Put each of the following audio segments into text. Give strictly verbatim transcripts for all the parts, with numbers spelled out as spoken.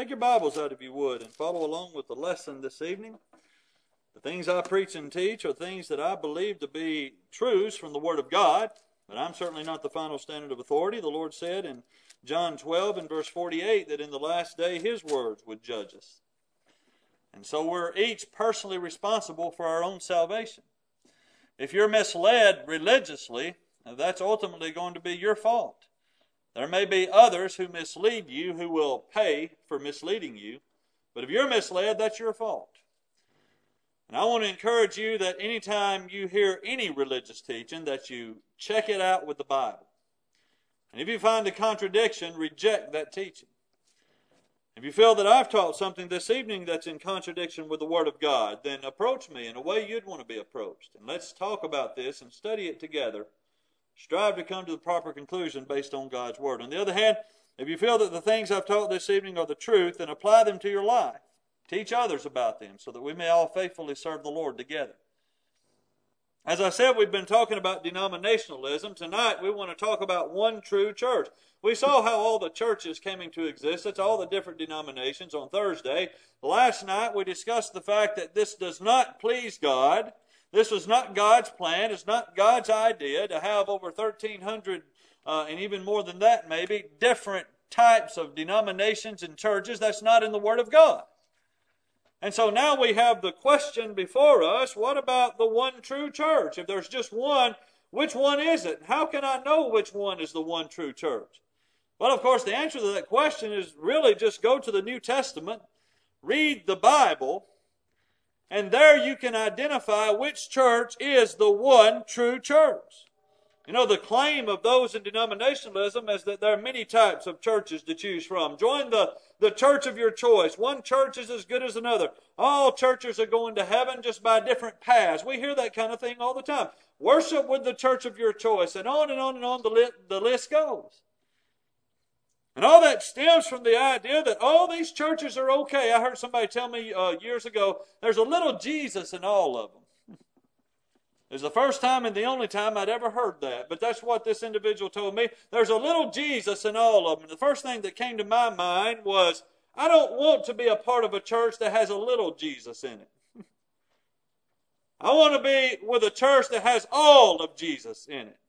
Take your Bibles out if you would and follow along with the lesson this evening. The things I preach and teach are things that I believe to be truths from the Word of God, but I'm certainly not the final standard of authority. The Lord said in John twelve and verse forty-eight that in the last day His words would judge us. And so we're each personally responsible for our own salvation. If you're misled religiously, that's ultimately going to be your fault. There may be others who mislead you who will pay for misleading you, but if you're misled, that's your fault. And I want to encourage you that anytime you hear any religious teaching, that you check it out with the Bible. And if you find a contradiction, reject that teaching. If you feel that I've taught something this evening that's in contradiction with the Word of God, then approach me in a way you'd want to be approached. And let's talk about this and study it together. Strive to come to the proper conclusion based on God's Word. On the other hand, if you feel that the things I've taught this evening are the truth, then apply them to your life. Teach others about them so that we may all faithfully serve the Lord together. As I said, we've been talking about denominationalism. Tonight we want to talk about one true church. We saw how all the churches came into existence, all the different denominations on Thursday. Last night we discussed the fact that this does not please God. This was not God's plan. It's not God's idea to have over thirteen hundred, uh, and even more than that maybe, different types of denominations and churches. That's not in the Word of God. And so now we have the question before us, what about the one true church? If there's just one, which one is it? How can I know which one is the one true church? Well, of course, the answer to that question is really just go to the New Testament, read the Bible, and there you can identify which church is the one true church. You know, the claim of those in denominationalism is that there are many types of churches to choose from. Join the, the church of your choice. One church is as good as another. All churches are going to heaven just by different paths. We hear that kind of thing all the time. Worship with the church of your choice, and on and on and on the, li- the list goes. And all that stems from the idea that all these churches are okay. I heard somebody tell me uh, years ago, there's a little Jesus in all of them. It was the first time and the only time I'd ever heard that. But that's what this individual told me. There's a little Jesus in all of them. And the first thing that came to my mind was, I don't want to be a part of a church that has a little Jesus in it. I want to be with a church that has all of Jesus in it.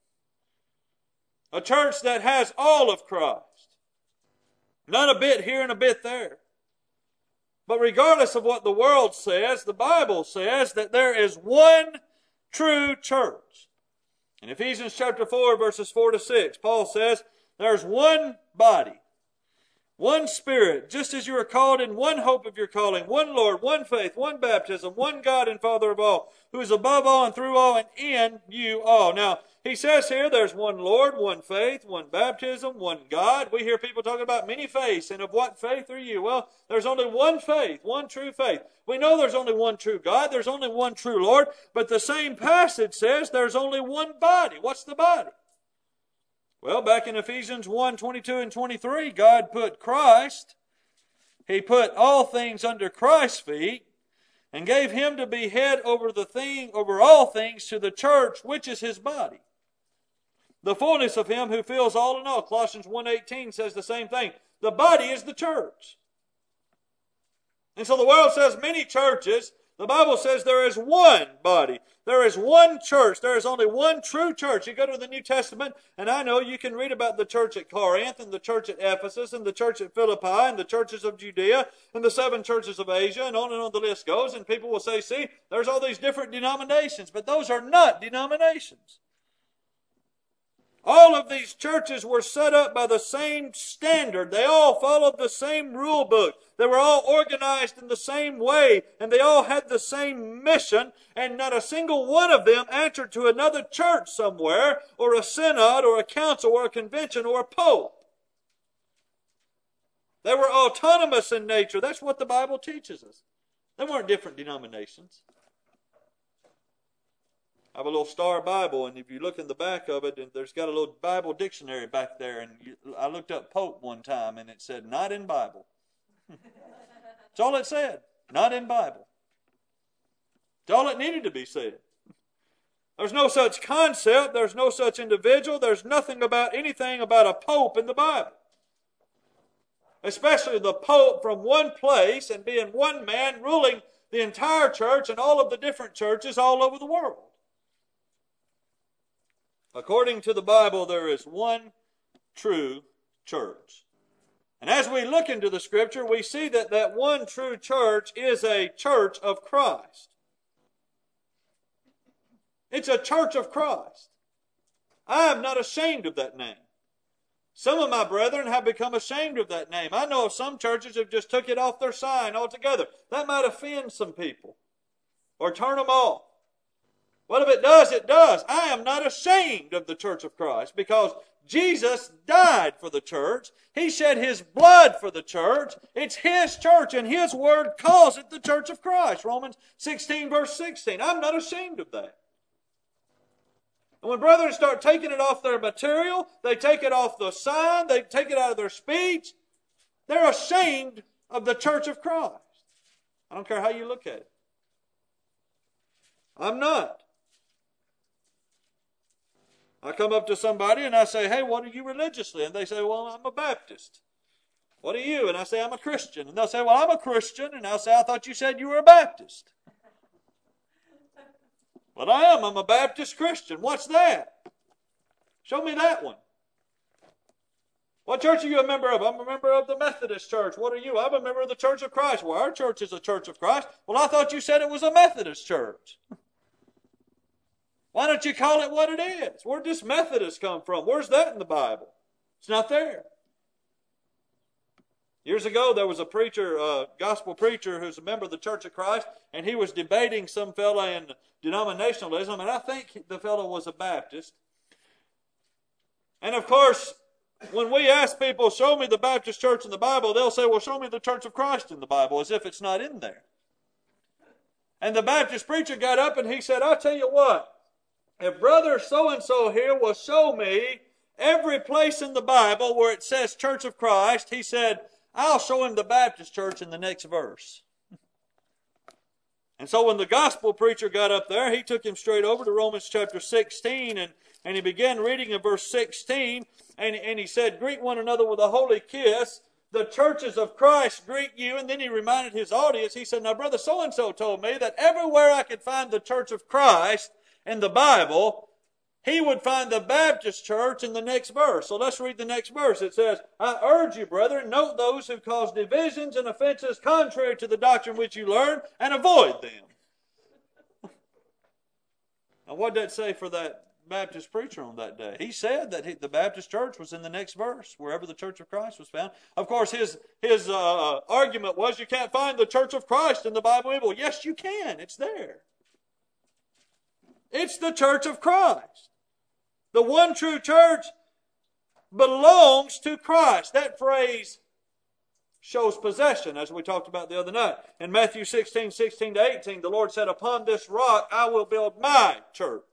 A church that has all of Christ. Not a bit here and a bit there. But regardless of what the world says, the Bible says that there is one true church. In Ephesians chapter four, verses four to six, Paul says, there's one body, one Spirit, just as you are called in one hope of your calling, one Lord, one faith, one baptism, one God and Father of all, who is above all and through all and in you all. Now, he says here there's one Lord, one faith, one baptism, one God. We hear people talking about many faiths, and of what faith are you? Well, there's only one faith, one true faith. We know there's only one true God, there's only one true Lord, but the same passage says there's only one body. What's the body? Well, back in Ephesians one, twenty-two and twenty-three, God put Christ, He put all things under Christ's feet, and gave Him to be head over the thing, over all things to the church, which is His body. The fullness of Him who fills all in all. Colossians one eighteen says the same thing. The body is the church. And so the world says many churches. The Bible says there is one body. There is one church. There is only one true church. You go to the New Testament, and I know you can read about the church at Corinth, and the church at Ephesus, and the church at Philippi, and the churches of Judea, and the seven churches of Asia, and on and on the list goes. And people will say, see, there's all these different denominations, but those are not denominations. All of these churches were set up by the same standard. They all followed the same rule book. They were all organized in the same way, and they all had the same mission, and not a single one of them answered to another church somewhere, or a synod, or a council, or a convention, or a pope. They were autonomous in nature. That's what the Bible teaches us. They weren't different denominations. I have a little Star Bible, and if you look in the back of it, and there's got a little Bible dictionary back there, and you, I looked up Pope one time, and it said, not in Bible. That's all it said, not in Bible. That's all it needed to be said. There's no such concept, there's no such individual, there's nothing about anything about a pope in the Bible. especially the Pope, from one place and being one man ruling the entire church and all of the different churches all over the world. According to the Bible, there is one true church. And as we look into the Scripture, we see that that one true church is a church of Christ. It's a church of Christ. I am not ashamed of that name. Some of my brethren have become ashamed of that name. I know of some churches have just took it off their sign altogether. That might offend some people or turn them off. Well, if it does, it does. I am not ashamed of the church of Christ because Jesus died for the church. He shed His blood for the church. It's His church, and His Word calls it the church of Christ. Romans sixteen, verse sixteen. I'm not ashamed of that. And when brethren start taking it off their material, they take it off the sign, they take it out of their speech, they're ashamed of the church of Christ. I don't care how you look at it. I'm not. I come up to somebody and I say, hey, what are you religiously? And they say, well, I'm a Baptist. What are you? And I say, I'm a Christian. And they'll say, well, I'm a Christian. And I'll say, I thought you said you were a Baptist. But I am. I'm a Baptist Christian. What's that? Show me that one. What church are you a member of? I'm a member of the Methodist Church. What are you? I'm a member of the Church of Christ. Well, our church is a Church of Christ. Well, I thought you said it was a Methodist church. Why don't you call it what it is? Where does Methodist come from? Where's that in the Bible? It's not there. Years ago, there was a preacher, a gospel preacher, who's a member of the Church of Christ, and he was debating some fellow in denominationalism, and I think the fellow was a Baptist. And of course, when we ask people, show me the Baptist church in the Bible, they'll say, well, show me the Church of Christ in the Bible, as if it's not in there. And the Baptist preacher got up and he said, I'll tell you what, if brother so-and-so here will show me every place in the Bible where it says Church of Christ, he said, I'll show him the Baptist church in the next verse. And so when the gospel preacher got up there, he took him straight over to Romans chapter sixteen, and, and he began reading in verse sixteen, and, and he said, greet one another with a holy kiss. The churches of Christ greet you. And then he reminded his audience, he said, now brother so-and-so told me that everywhere I could find the Church of Christ in the Bible, he would find the Baptist church in the next verse. So let's read the next verse. It says, I urge you, brethren, note those who cause divisions and offenses contrary to the doctrine which you learn, and avoid them. Now what did that say for that Baptist preacher on that day? He said that he, the Baptist church was in the next verse, wherever the Church of Christ was found. Of course, his, his uh, argument was you can't find the Church of Christ in the Bible. Well, yes, you can. It's there. It's the Church of Christ. The one true church belongs to Christ. That phrase shows possession, as we talked about the other night. In Matthew sixteen, sixteen to eighteen, the Lord said, upon this rock I will build my church.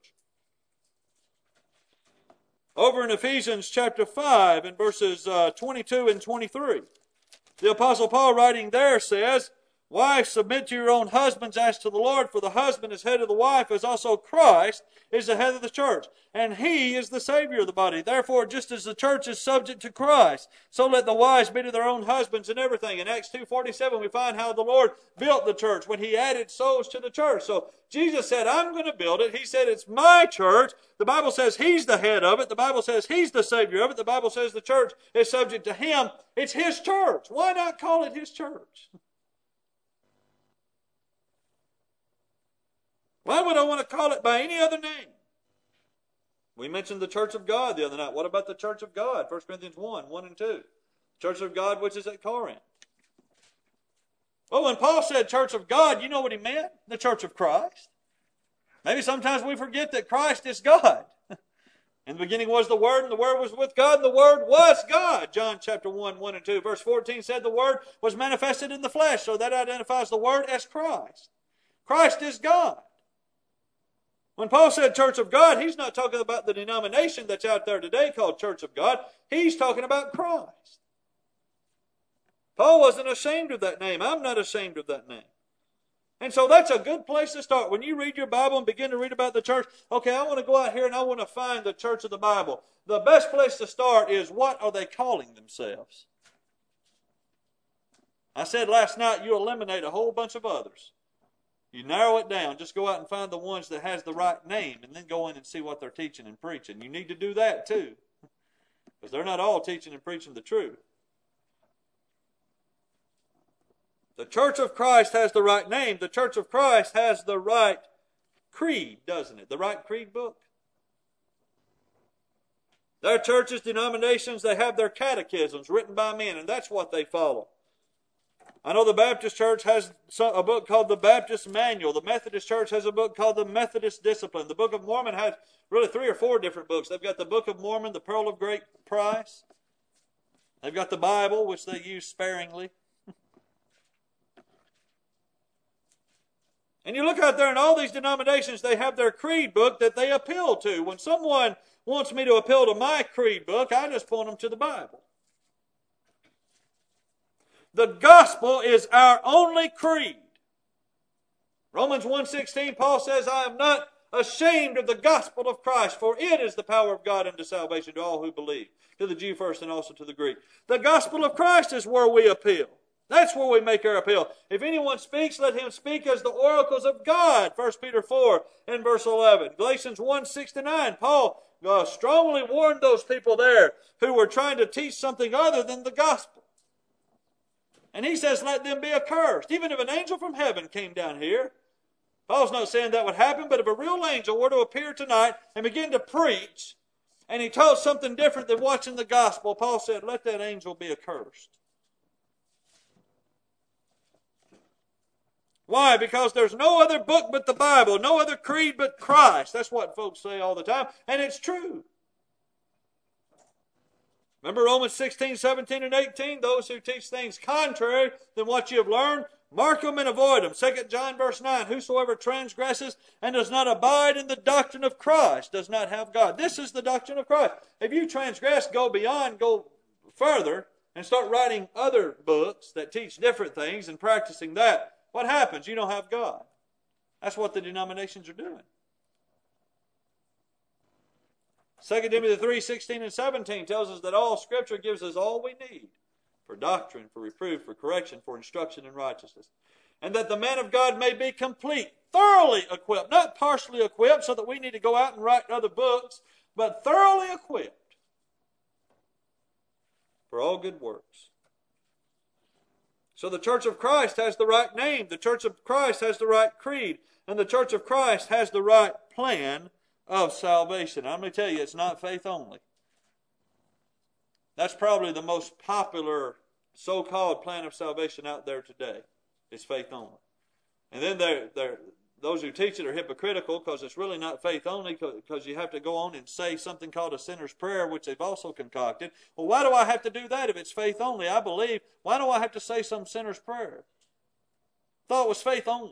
Over in Ephesians chapter five, in verses uh, twenty-two and twenty-three, the Apostle Paul writing there says, wives, submit to your own husbands as to the Lord, for the husband is head of the wife, as also Christ is the head of the church, and He is the Savior of the body. Therefore, just as the church is subject to Christ, so let the wives be to their own husbands in everything. In Acts two forty-seven, we find how the Lord built the church when He added souls to the church. So Jesus said, I'm going to build it. He said, it's my church. The Bible says He's the head of it. The Bible says He's the Savior of it. The Bible says the church is subject to Him. It's His church. Why not call it His church? Why would I want to call it by any other name? We mentioned the Church of God the other night. What about the Church of God? First Corinthians one, one and two. Church of God which is at Corinth. Well, when Paul said Church of God, you know what he meant? The Church of Christ. Maybe sometimes we forget that Christ is God. In the beginning was the Word, and the Word was with God, and the Word was God. John chapter one, one and two. Verse fourteen said the Word was manifested in the flesh, so that identifies the Word as Christ. Christ is God. When Paul said Church of God, he's not talking about the denomination that's out there today called Church of God. He's talking about Christ. Paul wasn't ashamed of that name. I'm not ashamed of that name. And so that's a good place to start. When you read your Bible and begin to read about the church, okay, I want to go out here and I want to find the church of the Bible. The best place to start is, what are they calling themselves? I said last night you eliminate a whole bunch of others. You narrow it down. Just go out and find the ones that has the right name and then go in and see what they're teaching and preaching. You need to do that too. Because they're not all teaching and preaching the truth. The Church of Christ has the right name. The Church of Christ has the right creed, doesn't it? The right creed book. Their churches, denominations, they have their catechisms written by men, and that's what they follow. I know the Baptist Church has a book called the Baptist Manual. The Methodist Church has a book called the Methodist Discipline. The Book of Mormon has really three or four different books. They've got the Book of Mormon, the Pearl of Great Price. They've got the Bible, which they use sparingly. And you look out there in all these denominations, they have their creed book that they appeal to. When someone wants me to appeal to my creed book, I just point them to the Bible. The gospel is our only creed. Romans one sixteen, Paul says, I am not ashamed of the gospel of Christ, for it is the power of God unto salvation to all who believe, to the Jew first and also to the Greek. The gospel of Christ is where we appeal. That's where we make our appeal. If anyone speaks, let him speak as the oracles of God. First Peter four and verse eleven. Galatians one, six to nine. Paul uh, strongly warned those people there who were trying to teach something other than the gospel. And he says, let them be accursed. Even if an angel from heaven came down here, Paul's not saying that would happen, but if a real angel were to appear tonight and begin to preach, and he taught something different than what's in the gospel, Paul said, let that angel be accursed. Why? Because there's no other book but the Bible, no other creed but Christ. That's what folks say all the time, and it's true. Remember Romans sixteen, seventeen, and eighteen? Those who teach things contrary than what you have learned, mark them and avoid them. Second John verse nine, whosoever transgresses and does not abide in the doctrine of Christ does not have God. This is the doctrine of Christ. If you transgress, go beyond, go further, and start writing other books that teach different things and practicing that, what happens? You don't have God. That's what the denominations are doing. Second Timothy three, sixteen and seventeen tells us that all Scripture gives us all we need for doctrine, for reproof, for correction, for instruction in righteousness. And that the man of God may be complete, thoroughly equipped, not partially equipped so that we need to go out and write other books, but thoroughly equipped for all good works. So the Church of Christ has the right name, the Church of Christ has the right creed, and the Church of Christ has the right plan of salvation. I'm going to tell you, it's not faith only. That's probably the most popular so-called plan of salvation out there today. It's faith only. And then they're, they're, those who teach it are hypocritical because it's really not faith only, because you have to go on and say something called a sinner's prayer, which they've also concocted. Well, why do I have to do that if it's faith only? I believe. Why do I have to say some sinner's prayer? Thought it was faith only.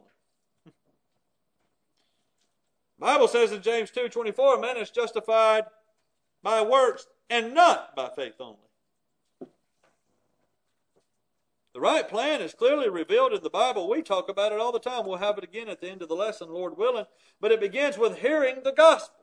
The Bible says in James two twenty-four, man is justified by works and not by faith only. The right plan is clearly revealed in the Bible. We talk about it all the time. We'll have it again at the end of the lesson, Lord willing. But it begins with hearing the gospel.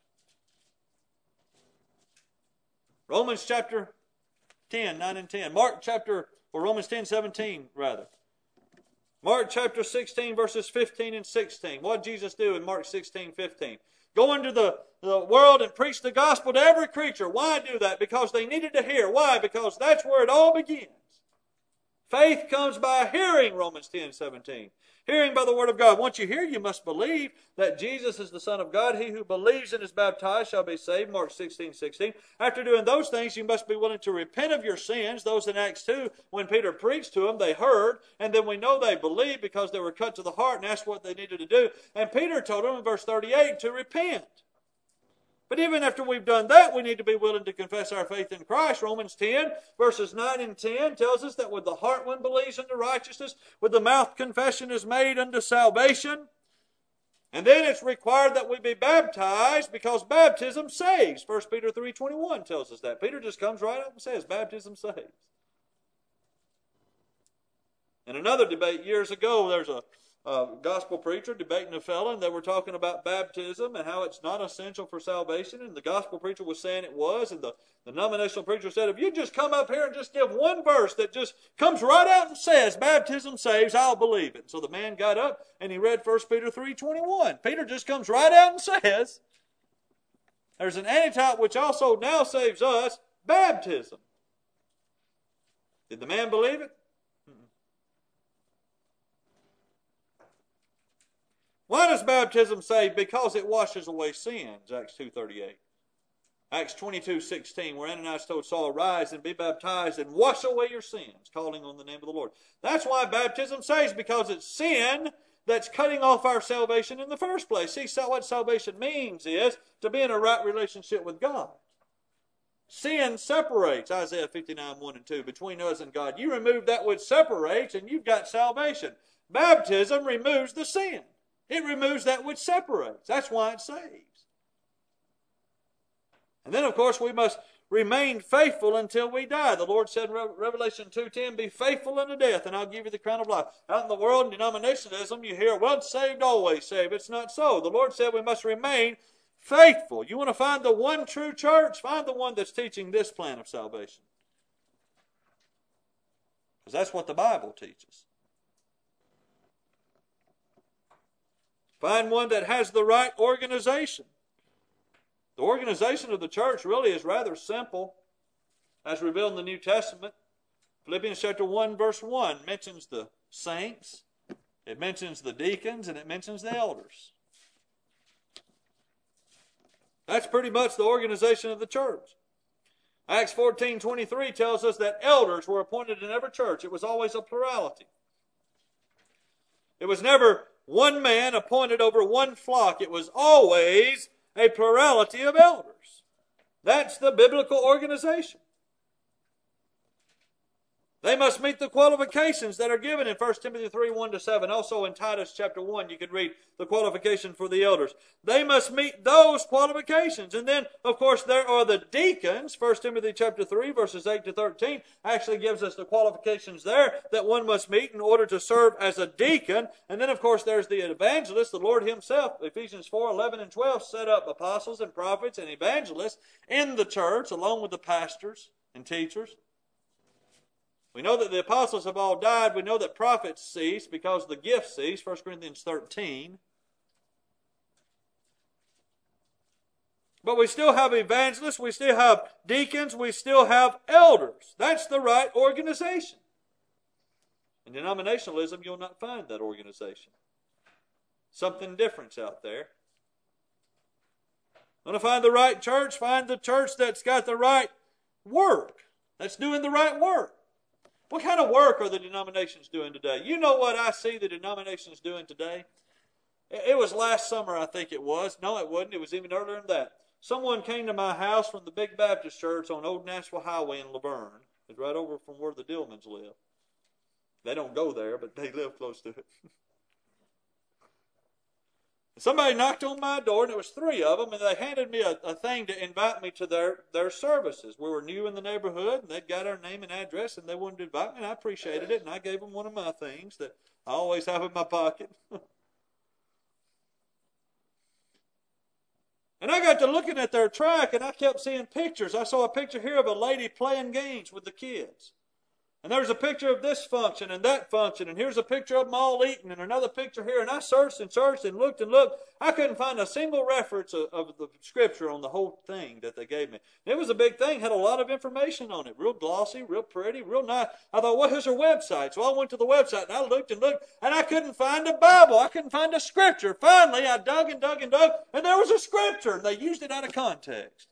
Romans chapter ten, nine and ten. Mark chapter, or Romans ten, seventeen rather. Mark chapter sixteen, verses fifteen and sixteen. What did Jesus do in Mark sixteen, fifteen? Go into the, the world and preach the gospel to every creature. Why do that? Because they needed to hear. Why? Because that's where it all begins. Faith comes by hearing, Romans ten, seventeen. Hearing by the word of God. Once you hear, you must believe that Jesus is the Son of God. He who believes and is baptized shall be saved, Mark sixteen, sixteen. After doing those things, you must be willing to repent of your sins. Those in Acts two, when Peter preached to them, they heard, and then we know they believed because they were cut to the heart and asked what they needed to do. And Peter told them in verse thirty-eight to repent. But even after we've done that, we need to be willing to confess our faith in Christ. Romans ten, verses nine and ten tells us that with the heart one believes unto righteousness, with the mouth confession is made unto salvation. And then it's required that we be baptized because baptism saves. First Peter three twenty-one tells us that. Peter just comes right up and says, baptism saves. In another debate years ago, there's a uh, gospel preacher debating a fella, and they were talking about baptism and how it's not essential for salvation, and the gospel preacher was saying it was, and the, the denominational preacher said, if you just come up here and just give one verse that just comes right out and says baptism saves, I'll believe it. So the man got up and he read First Peter three twenty-one. Peter just comes right out and says, there's an antitype which also now saves us, baptism. Did the man believe it? Why does baptism save? Because it washes away sins, Acts two thirty-eight. Acts twenty-two sixteen, where Ananias told Saul, rise and be baptized and wash away your sins, calling on the name of the Lord. That's why baptism saves, because it's sin that's cutting off our salvation in the first place. See, so what salvation means is to be in a right relationship with God. Sin separates, Isaiah fifty-nine, one and two, between us and God. You remove that which separates and you've got salvation. Baptism removes the sin. It removes that which separates. That's why it saves. And then, of course, we must remain faithful until we die. The Lord said in Revelation two ten, be faithful unto death, and I'll give you the crown of life. Out in the world, in denominationalism, you hear, once saved, always saved. It's not so. The Lord said we must remain faithful. You want to find the one true church? Find the one that's teaching this plan of salvation. Because that's what the Bible teaches. Find one that has the right organization. The organization of the church really is rather simple, as revealed in the New Testament. Philippians chapter one, verse one mentions the saints, it mentions the deacons, and it mentions the elders. That's pretty much the organization of the church. Acts fourteen twenty-three tells us that elders were appointed in every church. It was always a plurality. It was never one man appointed over one flock. It was always a plurality of elders. That's the biblical organization. They must meet the qualifications that are given in First Timothy three, one to seven. Also in Titus chapter one, you can read the qualification for the elders. They must meet those qualifications. And then, of course, there are the deacons. First Timothy chapter three, verses eight to thirteen, actually gives us the qualifications there that one must meet in order to serve as a deacon. And then, of course, there's the evangelist. The Lord himself, Ephesians four, eleven and twelve, set up apostles and prophets and evangelists in the church along with the pastors and teachers. We know that the apostles have all died. We know that prophets cease because the gifts cease, First Corinthians thirteen. But we still have evangelists, we still have deacons, we still have elders. That's the right organization. In denominationalism, you'll not find that organization. Something different's out there. Want to find the right church? Find the church that's got the right work, that's doing the right work. What kind of work are the denominations doing today? You know what I see the denominations doing today? It was last summer, I think it was. No, it wasn't. It was even earlier than that. Someone came to my house from the Big Baptist Church on Old Nashville Highway in Laverne. It's right over from where the Dillmans live. They don't go there, but they live close to it. Somebody knocked on my door, and it was three of them, and they handed me a, a thing to invite me to their, their services. We were new in the neighborhood, and they'd got our name and address, and they wanted to invite me, and I appreciated it, and I gave them one of my things that I always have in my pocket. And I got to looking at their track, and I kept seeing pictures. I saw a picture here of a lady playing games with the kids. And there's a picture of this function and that function, and here's a picture of them all eating, and another picture here. And I searched and searched and looked and looked. I couldn't find a single reference of, of the scripture on the whole thing that they gave me. And it was a big thing, had a lot of information on it, real glossy, real pretty, real nice. I thought, well, here's her website. So I went to the website, and I looked and looked, and I couldn't find a Bible. I couldn't find a scripture. Finally, I dug and dug and dug, and there was a scripture, and they used it out of context.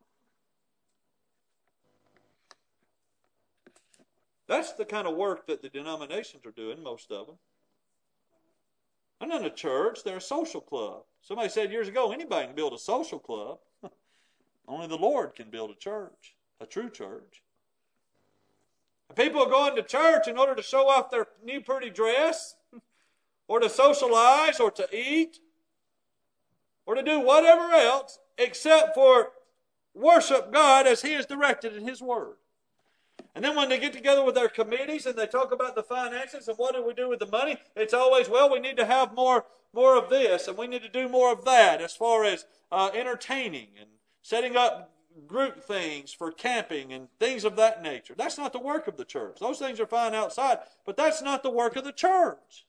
That's the kind of work that the denominations are doing, most of them. They're not a church, they're a social club. Somebody said years ago, anybody can build a social club. Only the Lord can build a church, a true church. And people are going to church in order to show off their new pretty dress, or to socialize, or to eat, or to do whatever else, except for worship God as He is directed in His Word. And then when they get together with their committees and they talk about the finances and what do we do with the money, it's always, well, we need to have more, more of this and we need to do more of that as far as uh, entertaining and setting up group things for camping and things of that nature. That's not the work of the church. Those things are fine outside, but that's not the work of the church.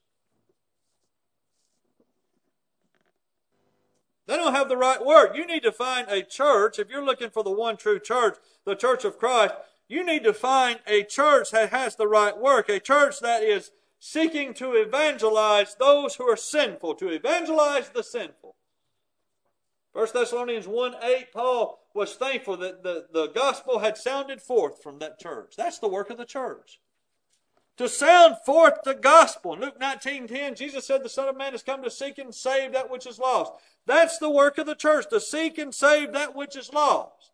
They don't have the right word. You need to find a church. If you're looking for the one true church, the church of Christ, you need to find a church that has the right work, a church that is seeking to evangelize those who are sinful, to evangelize the sinful. First Thessalonians one eight, Paul was thankful that the, the gospel had sounded forth from that church. That's the work of the church. To sound forth the gospel. In Luke nineteen ten, Jesus said the Son of Man has come to seek and save that which is lost. That's the work of the church, to seek and save that which is lost.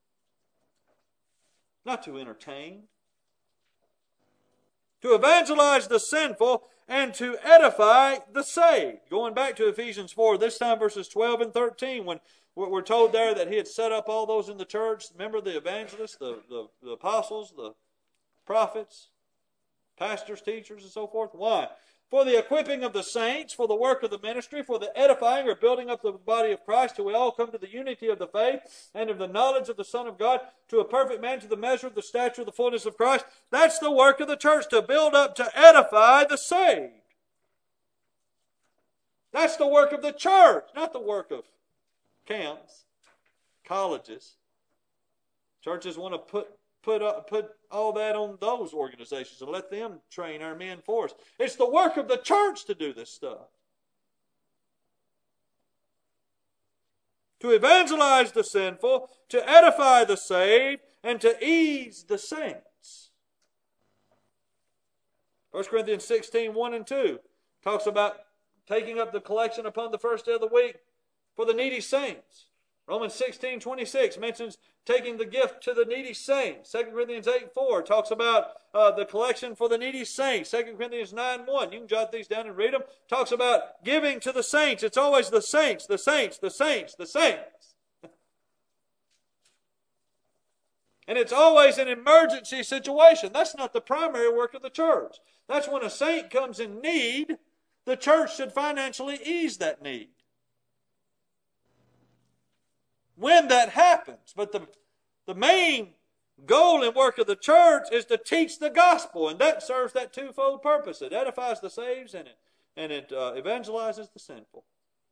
Not to entertain. To evangelize the sinful and to edify the saved. Going back to Ephesians four, this time verses twelve and thirteen, when we're told there that he had set up all those in the church. Remember the evangelists, the, the, the apostles, the prophets, pastors, teachers, and so forth. Why? For the equipping of the saints, for the work of the ministry, for the edifying or building up the body of Christ, till we all come to the unity of the faith and of the knowledge of the Son of God, to a perfect man, to the measure of the stature of the fullness of Christ. That's the work of the church, to build up, to edify the saved. That's the work of the church, not the work of camps, colleges. Churches want to put Put, up, put all that on those organizations and let them train our men for us. It's the work of the church to do this stuff. To evangelize the sinful, to edify the saved, and to ease the saints. First Corinthians sixteen, one and two talks about taking up the collection upon the first day of the week for the needy saints. Romans sixteen, twenty-six mentions taking the gift to the needy saints. Second Corinthians eight, four talks about uh, the collection for the needy saints. Second Corinthians nine, one, you can jot these down and read them, talks about giving to the saints. It's always the saints, the saints, the saints, the saints. And it's always an emergency situation. That's not the primary work of the church. That's when a saint comes in need, the church should financially ease that need. When that happens. But the, the main goal and work of the church is to teach the gospel, and that serves that twofold purpose. It edifies the saved and it, and it uh, evangelizes the sinful.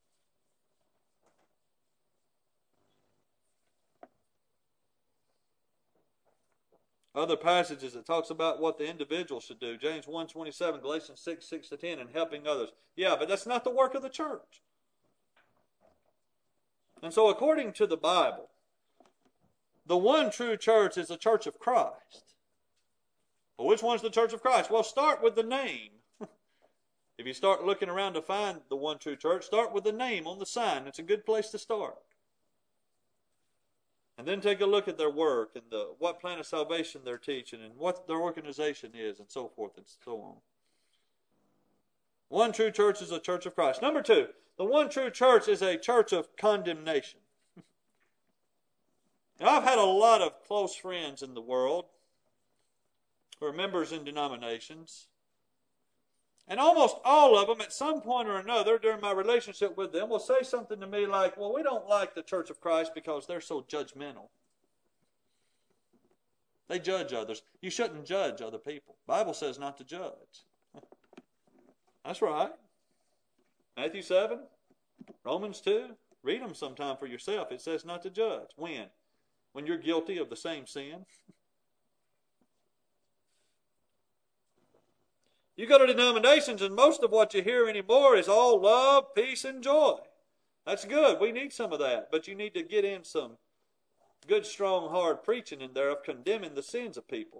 Other passages that talks about what the individual should do. James one twenty-seven, Galatians six, six to ten, and helping others. Yeah, but that's not the work of the church. And so according to the Bible, the one true church is the church of Christ. Well, which one's the church of Christ? Well, start with the name. If you start looking around to find the one true church, start with the name on the sign. It's a good place to start. And then take a look at their work and the, what plan of salvation they're teaching and what their organization is and so forth and so on. One true church is a church of Christ. Number two, the one true church is a church of condemnation. Now, I've had a lot of close friends in the world who are members in denominations. And almost all of them, at some point or another, during my relationship with them, will say something to me like, well, we don't like the Church of Christ because they're so judgmental. They judge others. You shouldn't judge other people. The Bible says not to judge. That's right. Matthew seven, Romans two, read them sometime for yourself. It says not to judge. When? When you're guilty of the same sin. You go to denominations and most of what you hear anymore is all love, peace, and joy. That's good. We need some of that. But you need to get in some good, strong, hard preaching in there of condemning the sins of people.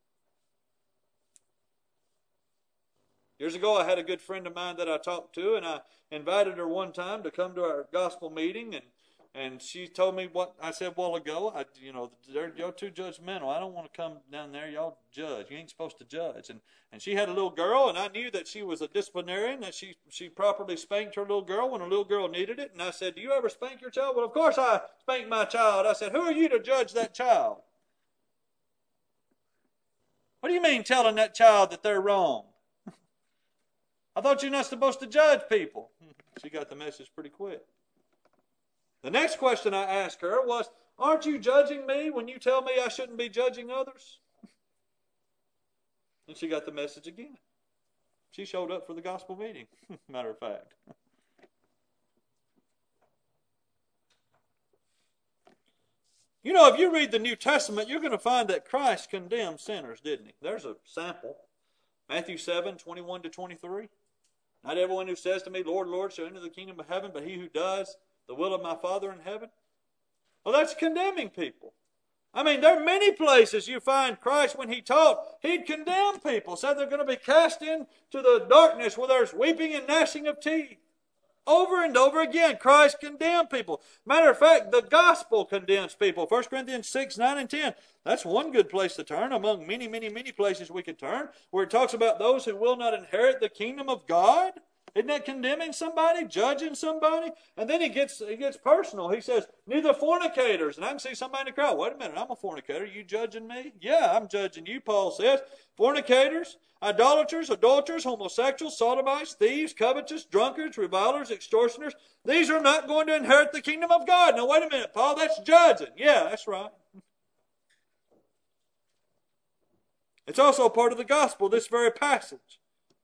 Years ago, I had a good friend of mine that I talked to, and I invited her one time to come to our gospel meeting, and and she told me what I said a while ago. I, you know, you're too judgmental. I don't want to come down there. Y'all judge. You ain't supposed to judge. And and she had a little girl, and I knew that she was a disciplinarian, that she she properly spanked her little girl when her little girl needed it. And I said, do you ever spank your child? Well, of course I spank my child. I said, who are you to judge that child? What do you mean telling that child that they're wrong? I thought you're not supposed to judge people. She got the message pretty quick. The next question I asked her was, aren't you judging me when you tell me I shouldn't be judging others? And she got the message again. She showed up for the gospel meeting, matter of fact. You know, if you read the New Testament, you're going to find that Christ condemned sinners, didn't he? There's a sample. Matthew seven, twenty-one to twenty-three. Not everyone who says to me, Lord, Lord, shall enter the kingdom of heaven, but he who does the will of my Father in heaven. Well, that's condemning people. I mean, there are many places you find Christ, when he taught, he'd condemn people. Said they're going to be cast into the darkness where there's weeping and gnashing of teeth. Over and over again, Christ condemned people. Matter of fact, the gospel condemns people. First Corinthians six, nine, and ten. That's one good place to turn among many, many, many places we could turn, where it talks about those who will not inherit the kingdom of God. Isn't that condemning somebody, judging somebody? And then he gets he gets personal. He says, neither fornicators. And I can see somebody in the crowd, wait a minute, I'm a fornicator. You judging me? Yeah, I'm judging you, Paul says. Fornicators, idolaters, adulterers, homosexuals, sodomites, thieves, covetous, drunkards, revilers, extortioners. These are not going to inherit the kingdom of God. Now, wait a minute, Paul, that's judging. Yeah, that's right. It's also part of the gospel, this very passage.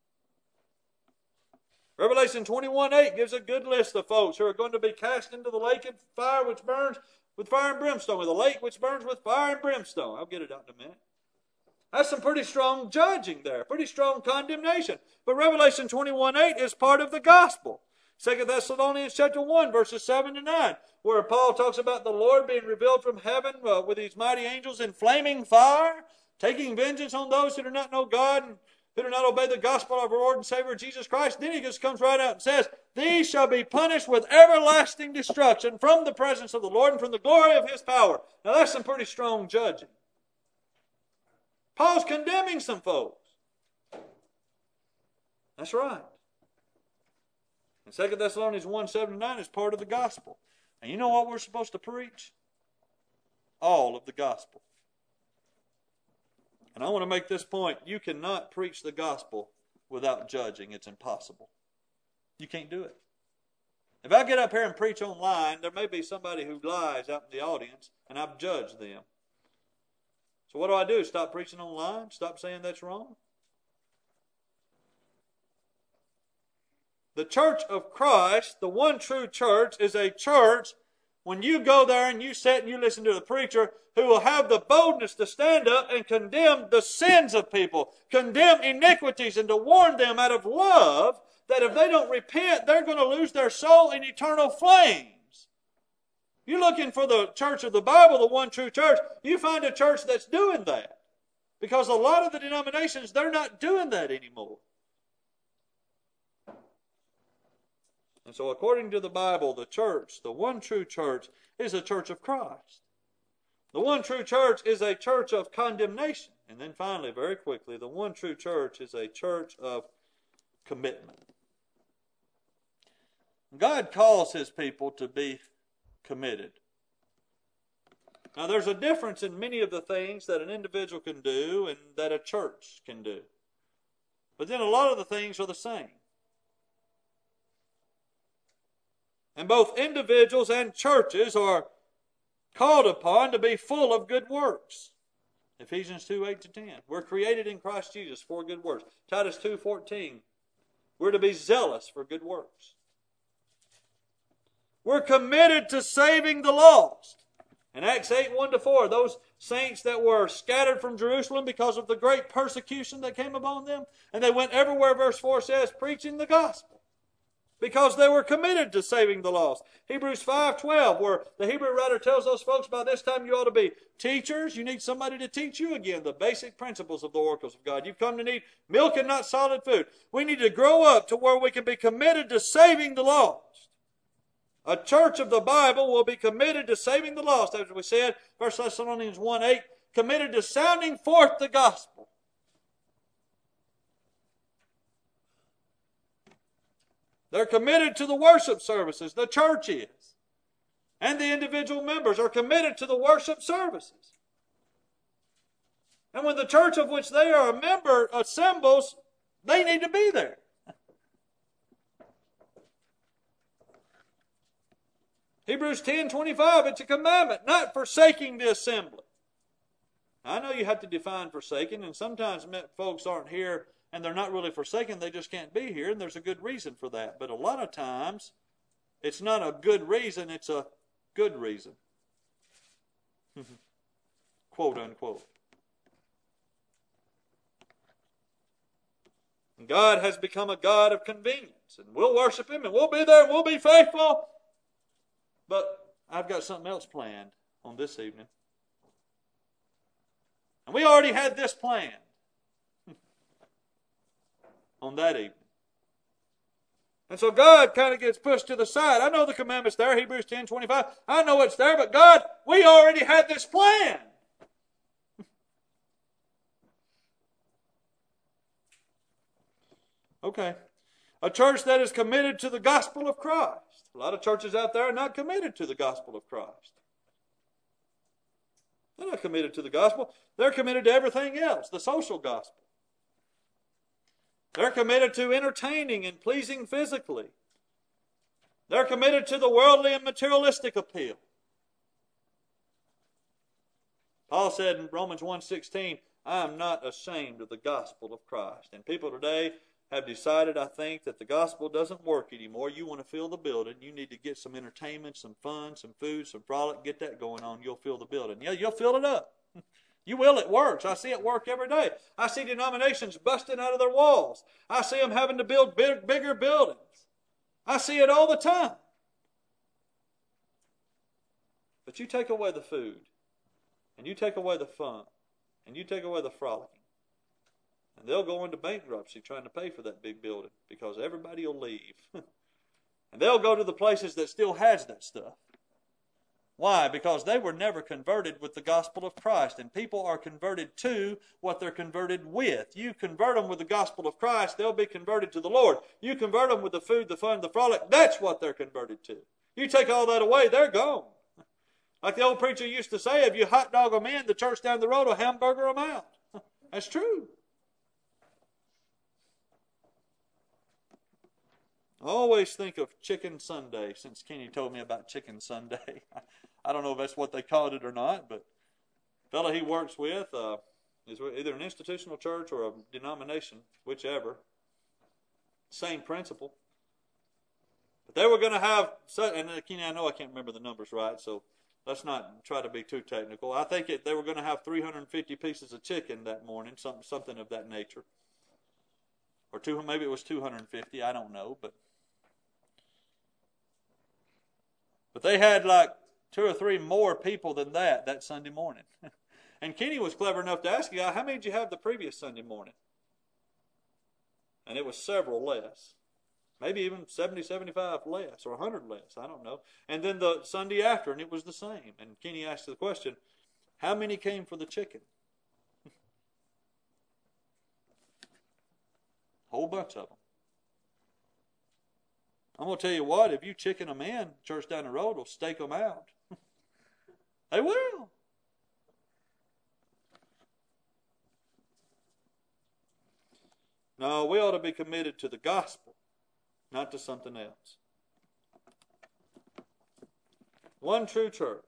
Revelation twenty-one, eight gives a good list of folks who are going to be cast into the lake of fire which burns with fire and brimstone, or the lake which burns with fire and brimstone. I'll get it out in a minute. That's some pretty strong judging there, pretty strong condemnation. But Revelation twenty-one, eight is part of the gospel. Second Thessalonians chapter one, verses seven to nine, where Paul talks about the Lord being revealed from heaven uh, with these mighty angels in flaming fire, taking vengeance on those who do not know God and who do not obey the gospel of our Lord and Savior Jesus Christ. Then he just comes right out and says, these shall be punished with everlasting destruction from the presence of the Lord and from the glory of his power. Now that's some pretty strong judging. Paul's condemning some folks. That's right. And Second Thessalonians one, seven to nine is part of the gospel. And you know what we're supposed to preach? All of the gospel. And I want to make this point. You cannot preach the gospel without judging. It's impossible. You can't do it. If I get up here and preach online, there may be somebody who lies out in the audience, and I've judged them. So what do I do? Stop preaching online? Stop saying that's wrong? The church of Christ, the one true church, is a church, when you go there and you sit and you listen to the preacher, who will have the boldness to stand up and condemn the sins of people, condemn iniquities, and to warn them out of love that if they don't repent, they're going to lose their soul in eternal flames. You're looking for the church of the Bible, the one true church, you find a church that's doing that. Because a lot of the denominations, they're not doing that anymore. And so according to the Bible, the church, the one true church, is a church of Christ. The one true church is a church of condemnation. And then finally, very quickly, the one true church is a church of commitment. God calls his people to be committed. Now, there's a difference in many of the things that an individual can do and that a church can do. But then a lot of the things are the same. And both individuals and churches are called upon to be full of good works. Ephesians two, eight to ten. We're created in Christ Jesus for good works. Titus two, fourteen. We're to be zealous for good works. We're committed to saving the lost. In Acts eight, one to four, those saints that were scattered from Jerusalem because of the great persecution that came upon them, and they went everywhere, verse four says, preaching the gospel. Because they were committed to saving the lost. Hebrews five twelve, where the Hebrew writer tells those folks, by this time you ought to be teachers. You need somebody to teach you again the basic principles of the oracles of God. You've come to need milk and not solid food. We need to grow up to where we can be committed to saving the lost. A church of the Bible will be committed to saving the lost, as we said, First Thessalonians one eight, committed to sounding forth the gospel. They're committed to the worship services. The church is. And the individual members are committed to the worship services. And when the church of which they are a member assembles, they need to be there. Hebrews ten twenty-five, it's a commandment, not forsaking the assembly. I know you have to define forsaking, and sometimes folks aren't here and they're not really forsaken, they just can't be here, and there's a good reason for that. But a lot of times, it's not a good reason, it's a good reason. Quote unquote. And God has become a God of convenience, and we'll worship Him, and we'll be there, and we'll be faithful. But I've got something else planned on this evening. And we already had this planned on that evening. And so God kind of gets pushed to the side. I know the commandment's there, Hebrews ten twenty-five. I know it's there, but God, we already had this plan. Okay. A church that is committed to the gospel of Christ. A lot of churches out there are not committed to the gospel of Christ. They're not committed to the gospel. They're committed to everything else, the social gospel. They're committed to entertaining and pleasing physically. They're committed to the worldly and materialistic appeal. Paul said in Romans one sixteen, I am not ashamed of the gospel of Christ. And people today have decided, I think, that the gospel doesn't work anymore. You want to fill the building. You need to get some entertainment, some fun, some food, some frolic. Get that going on. You'll fill the building. Yeah, you'll fill it up. You will. It works. I see it work every day. I see denominations busting out of their walls. I see them having to build big, bigger buildings. I see it all the time. But you take away the food, and you take away the fun, and you take away the frolicking, and they'll go into bankruptcy trying to pay for that big building because everybody will leave. And they'll go to the places that still has that stuff. Why? Because they were never converted with the gospel of Christ. And people are converted to what they're converted with. You convert them with the gospel of Christ, they'll be converted to the Lord. You convert them with the food, the fun, the frolic, that's what they're converted to. You take all that away, they're gone. Like the old preacher used to say, if you hot dog them in, the church down the road will hamburger them out. That's true. I always think of Chicken Sunday, since Kenny told me about Chicken Sunday. I don't know if that's what they called it or not, but the fellow he works with uh, is either an institutional church or a denomination, whichever. Same principle. But they were going to have, and Kenny, I know I can't remember the numbers right, so let's not try to be too technical. I think it, they were going to have three hundred fifty pieces of chicken that morning, something, something of that nature. Or two, maybe it was two hundred fifty, I don't know, but But they had like two or three more people than that that Sunday morning. And Kenny was clever enough to ask you, how many did you have the previous Sunday morning? And it was several less. Maybe even seventy, seventy-five less, or one hundred less, I don't know. And then the Sunday after, and it was the same. And Kenny asked the question, how many came for the chicken? Whole bunch of them. I'm going to tell you what, if you chicken them in, church down the road will stake them out. They will. No, we ought to be committed to the gospel, not to something else. One true church.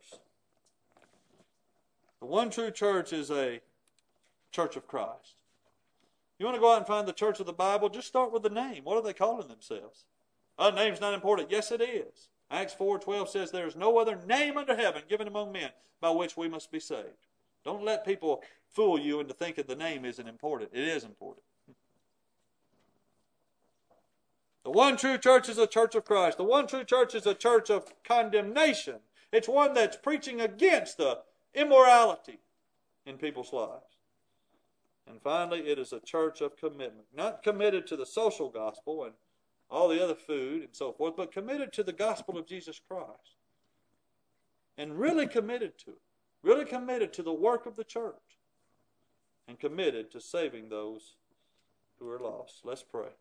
The one true church is a church of Christ. You want to go out and find the church of the Bible? Just start with the name. What are they calling themselves? Oh, the name's not important. Yes, it is. Acts four twelve says there is no other name under heaven given among men by which we must be saved. Don't let people fool you into thinking the name isn't important. It is important. The one true church is a church of Christ. The one true church is a church of condemnation. It's one that's preaching against the immorality in people's lives. And finally, it is a church of commitment. Not committed to the social gospel and all the other food and so forth, but committed to the gospel of Jesus Christ. And really committed to it. Really committed to the work of the church. And committed to saving those who are lost. Let's pray.